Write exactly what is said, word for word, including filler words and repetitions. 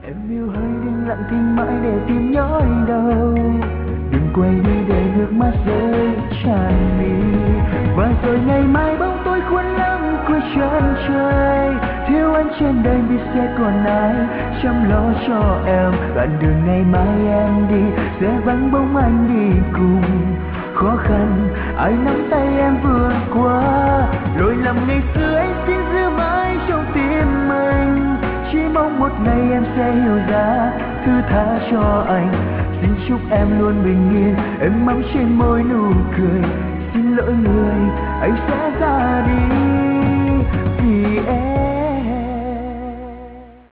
Em yêu hơi đừng lặng thinh mãi để tim nhói đau. Đừng quay đi để nước mắt rơi tràn mi. Và rồi ngày mai bóng tối khuất lắm cuối chân trời. Thiếu anh trên đời biết sẽ còn ai chăm lo cho em. Đoạn đường ngày mai em đi sẽ vắng bóng anh đi cùng. Khó khăn ai nắm tay em vượt qua. Lỗi lầm ngày xưa anh xin giữ mãi trong tim mình. Chỉ mong một ngày em sẽ hiểu ra thứ tha cho anh. Xin chúc em luôn bình yên, em mong trên môi nụ cười. Xin lỗi người anh sẽ ra đi.